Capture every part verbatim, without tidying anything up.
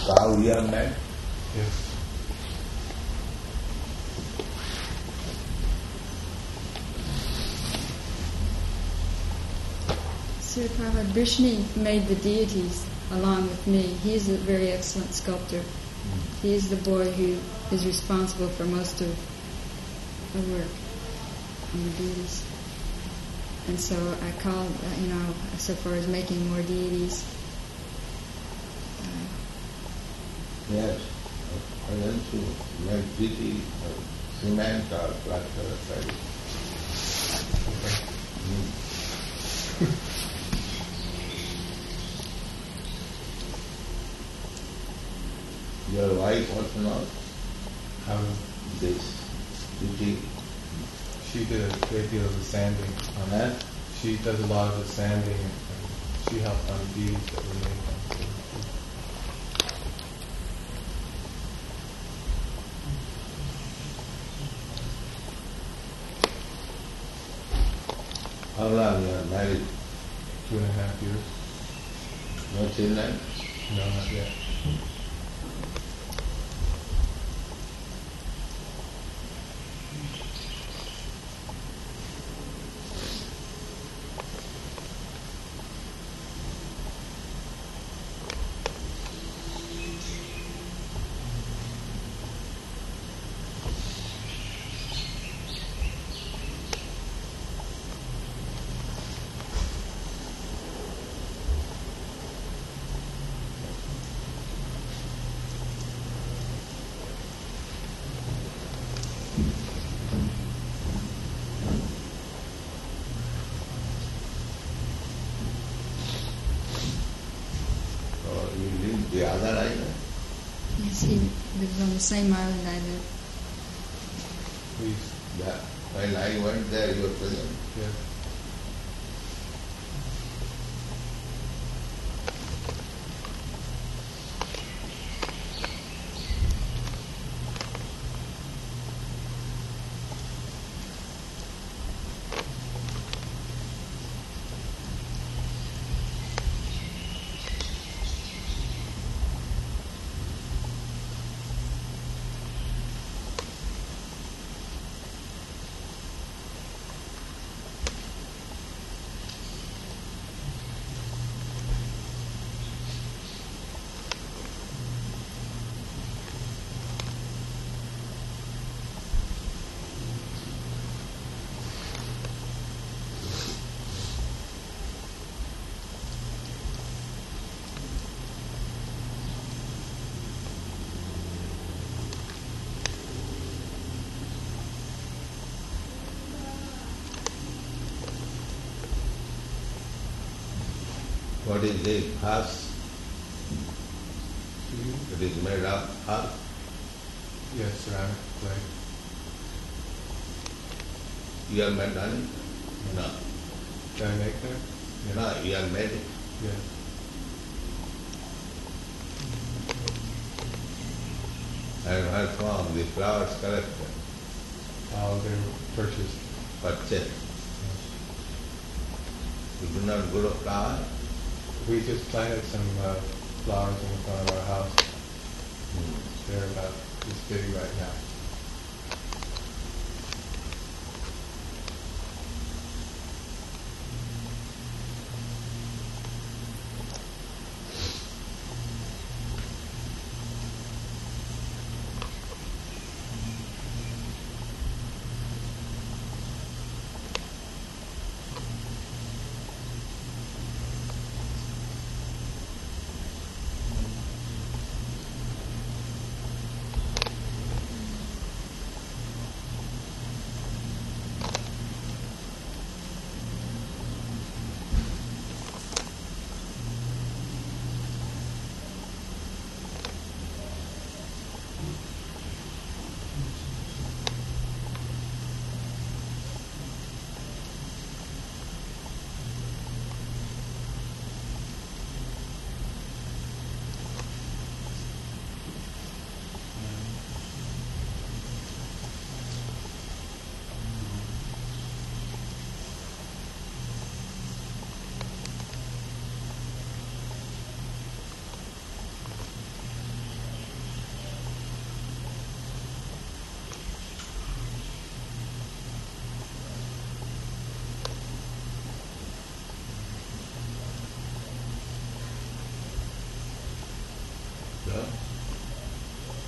cow you have met? Yes. Sir Prabhupada, Vrishni made the deities along with me. He's a very excellent sculptor. Mm. He is the boy who is responsible for most of the work on the deities. And so I called, uh, you know, so far as making more deities. Uh, yes, I want to make deity of cement or plaster or something. Mm. Your wife also knows how this duty. She did a great deal of the sanding on that. She does a lot of the sanding, and she helped on the deeds that were made. How long you are married? Two and a half years. No children? No, not yet. The other island? Yes, he lives on the same island I live. Please. Yeah. When I went there, you were present. Yeah. What is this? Husk? It is made of husk? Yes, ceramic clay. You have made honey? No. Can I make that? Yeah. No, you have made it. Yeah. And where from? The flowers collected? Oh, they were purchased. Purchased. You do not grow flower? We just planted some uh, flowers in the front of our house. Hmm. They're about this big right now.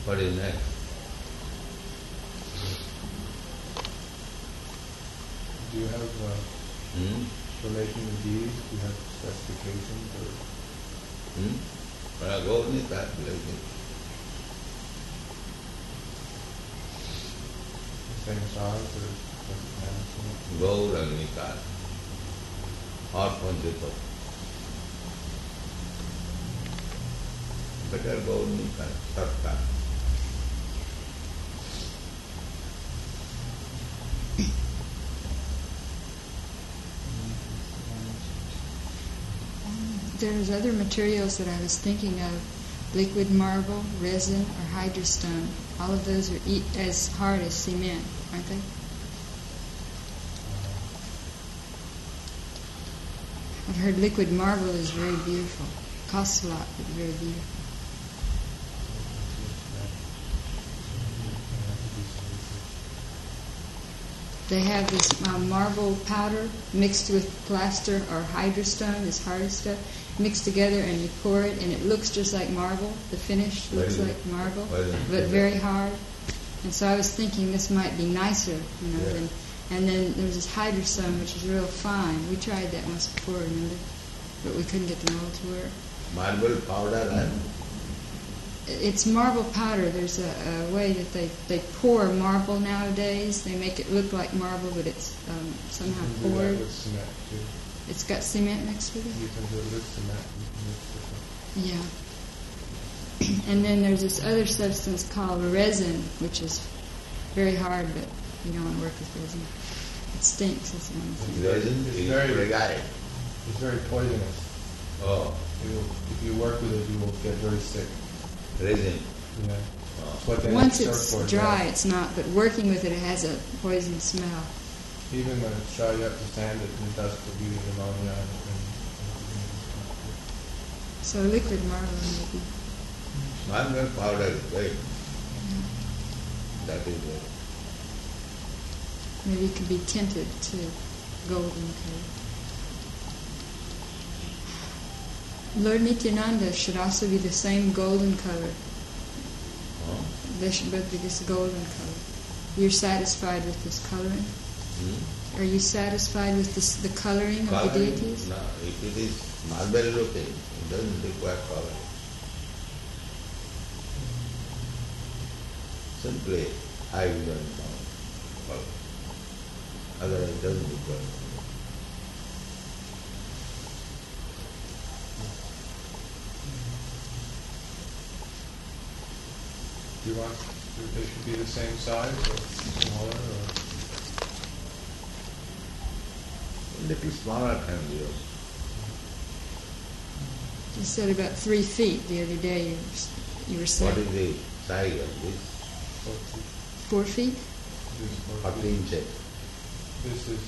What is next? Do you have, uh, Hmm? for making the beads, do you have specifications or? Hmm? Well, go with that, like it. Same size or doesn't matter? Gold and Nikar. Or Panchito. Better gold Nikar, Sarkar. There's other materials that I was thinking of, liquid marble, resin, or hydrostone. All of those are e- as hard as cement, aren't they? I've heard liquid marble is very beautiful. Costs a lot, but very beautiful. They have this uh, marble powder mixed with plaster or hydrostone, this hard stuff, mixed together, and you pour it, and it looks just like marble. The finish looks Very like marble, Very but very hard. And so I was thinking this might be nicer, you know. Yeah. Than, and then there's this hydrostone, which is real fine. We tried that once before, remember? But we couldn't get the mold to work. Marble powder and It's marble powder. There's a, a way that they, they pour marble nowadays. They make it look like marble, but it's um, somehow You can do that poured. with cement too. It's got cement next to it? You can do it with cement. You can mix it. Yeah. And then there's this other substance called resin, which is very hard, but you don't want to work with resin. It stinks, that's the only thing. resin It's is very- fragile. It's very poisonous. Oh, You will, if you work with it, you will get very sick. resin. Yeah. Oh. That's what they Once make it's surfboards dry, out. it's not, but working with it, it has a poison smell. Even when it's dry, you have to sand it, and it does produce ammonia. And, and, So liquid marble maybe. Marble powder is very, that is very. Maybe it could be tinted to golden color. Lord Nityananda should also be the same golden color. Oh. They should both be this golden color. You're satisfied with this coloring? Hmm? Are you satisfied with this, the coloring of the Coloring? deities? No, if it is marble looking, it doesn't require coloring. Simply high vision color. Otherwise it doesn't require. Do you want they should be the same size or smaller? Or? A little smaller can be also. You said about three feet the other day. You were, you were saying What is the size of this? forty. four feet. This is forty. Forty inches. This is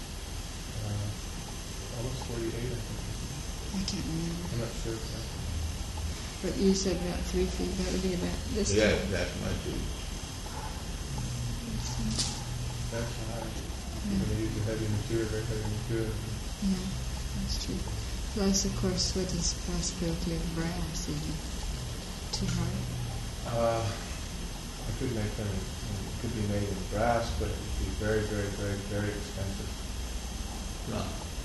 uh, almost forty-eight, I think. I can't remember. I'm not sure exactly. But you said about three feet. That would be about this. Yes, tall. that much is. That's high. Yeah. You're going to use a heavy material, very heavy material. Yeah, that's true. Plus, of course, what is the possibility of brass? Is it too hard? Uh, I could make them, it could be made in brass, but it would be very, very, very, very expensive. No.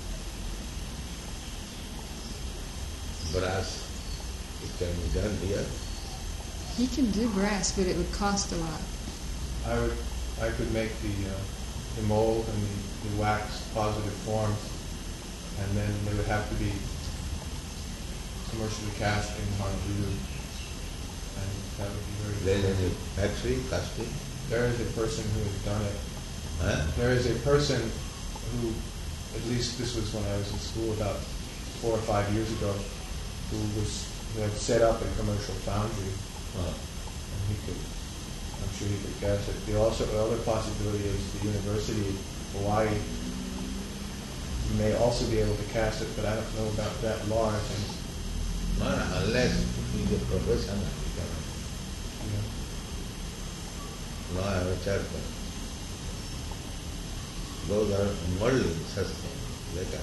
Brass, it can be done here. He can do brass, but it would cost a lot. I would, I could make the, uh, the mold and the, the wax positive forms, and then they would have to be commercially cast in Honolulu, and that would be very. There is a factory casting. There is a person who has done it. Huh? There is a person who, at least this was when I was in school about four or five years ago, who was who had set up a commercial foundry, Oh. and he could, I'm sure he could guess it. The also the other possibility is the University of Hawaii may also be able to cast it, but I don't know about that law. I think. No, no, unless he is a professional, he cannot. You know. No amateur can. Those are modeling such things. They can.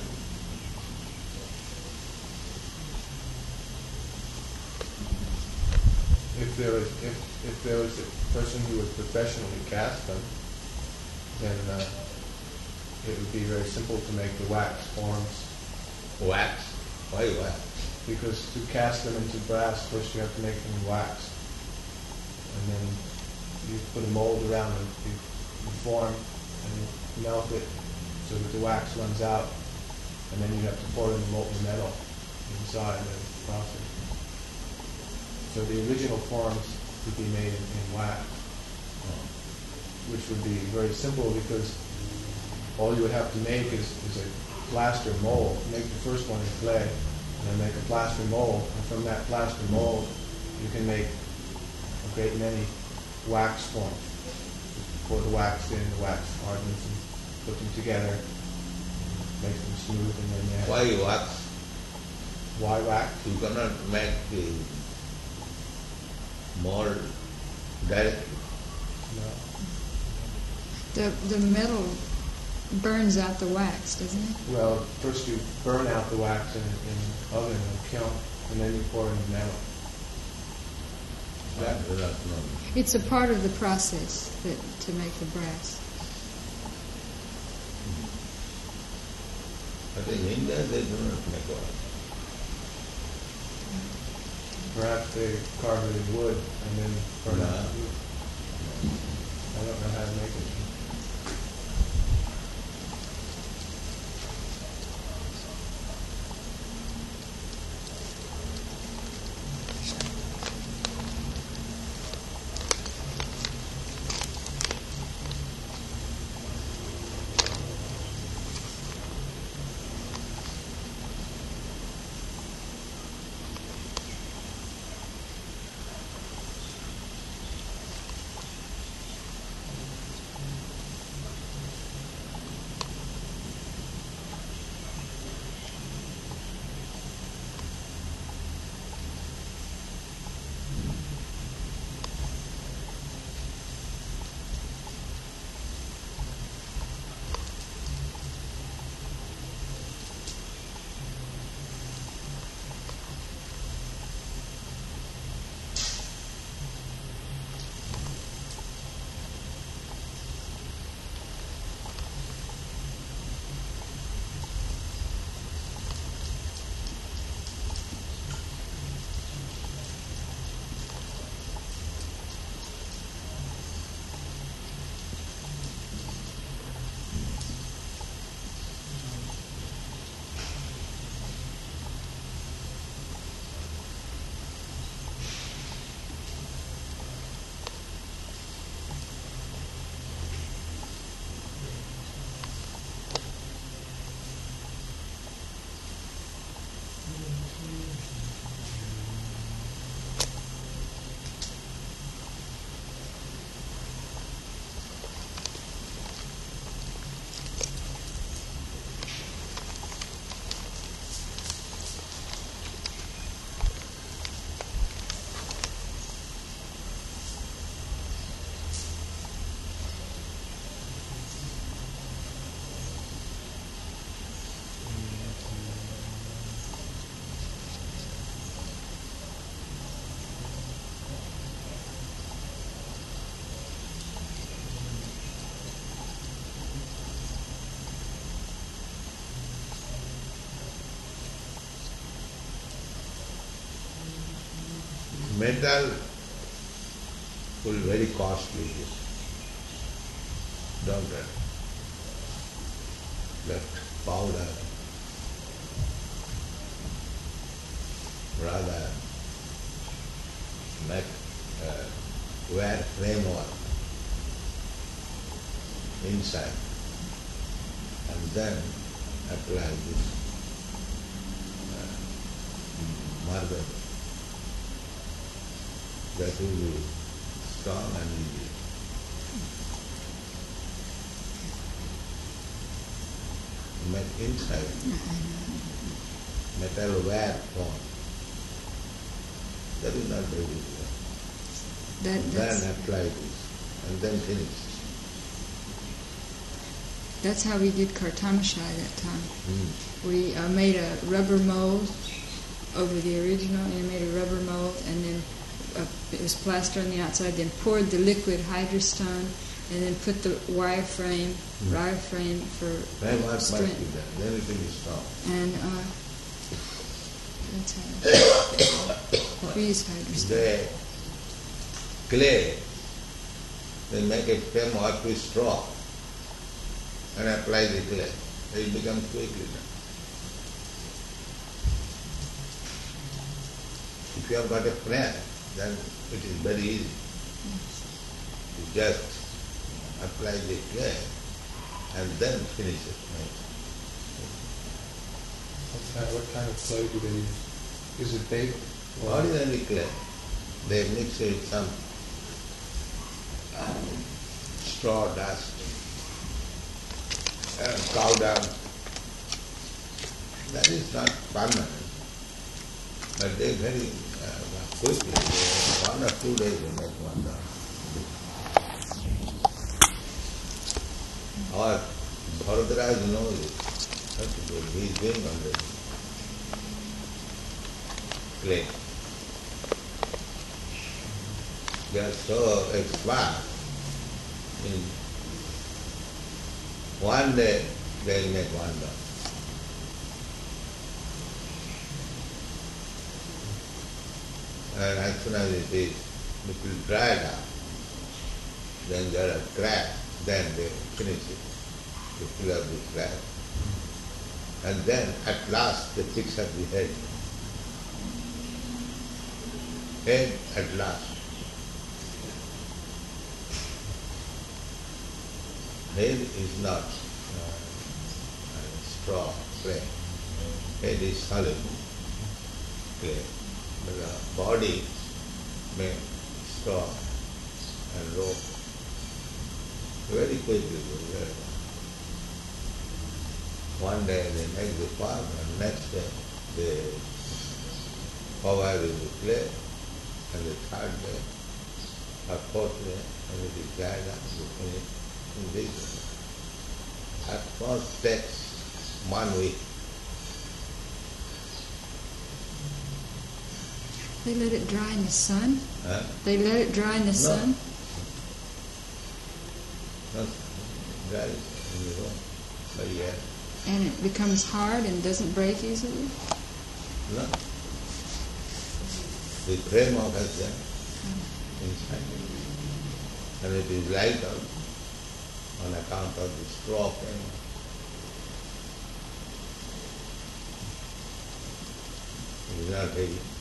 If if there was if if there was a person who would professionally cast them, then uh, it would be very simple to make the wax forms. Wax? Why wax? Because to cast them into brass, first you have to make them in wax, and then you put a mold around them, you, you form and you melt it so that the wax runs out, and then you have to pour in the molten metal inside the process. So the original forms would be made in, in wax, which would be very simple because all you would have to make is, is a plaster mold. Make the first one in clay, and then make a plaster mold, and from that plaster mold you can make a great many wax forms. Just pour the wax in, the wax hardens, and put them together, make them smooth, and then you have... Why wax? Why wax? You cannot make the mold directly. No. The the metal burns out the wax, doesn't it? Well, first you burn out the wax in, in an oven or kiln, and then you pour in the metal. That, that's not. It's a part of the process that to make the brass. But in India they do not make wax. Perhaps they carve it in wood and then burn No. out the wood. I don't know how to make it. Metal will be very costly, don't it? Left powder, rather make uh, wear framework inside and then apply this uh, marble. That will be strong and easy. Make inside metal wear form. That is not very easy. That, that's, Then apply this and then finish. that's how we did Kartamashai that time. Mm. We uh, made a rubber mold over the original, and made a rubber mold, and then a, it was plaster on the outside, then poured the liquid hydrostone, and then put the wire frame, Mm. wire frame for Then what must be strength. done? Then it will be strong. And uh, that's how we use hydrostone. The clay, they make a frame or two straw and apply the clay. It becomes quickly done. If you have got a frame, then it is very easy. You just apply the clay and then finish it. What kind, what kind of clay do they use? Is it baked? or- Ordinary clay, they mix it with some um, straw dust, and cow dung. That is not permanent, but they very uh, quickly, they, one or two days they make one dog. Or Bharadraj knows it, what to do, he is doing already. Clay. They are so expert in one day they will make one dog. And as soon as it is little dried up, then there are cracks, then they finish it, they fill up the cracks. And then at last they fix up the head. Head at last. Head is not uh, straw, clay. Head is solid clay. But the body made straw and rope. Very quickly, very well. One day they make the farm and next day they cover with the clay, and the third day or fourth day when it is dried up, they finish in this way. At first takes one week. They let it dry in the sun? Huh? They let it dry in the No. sun? Not dry in the room, but yeah. And it becomes hard and doesn't break easily? No. The framework has them inside. And it is lighter on account of the straw framework. It is not heavy.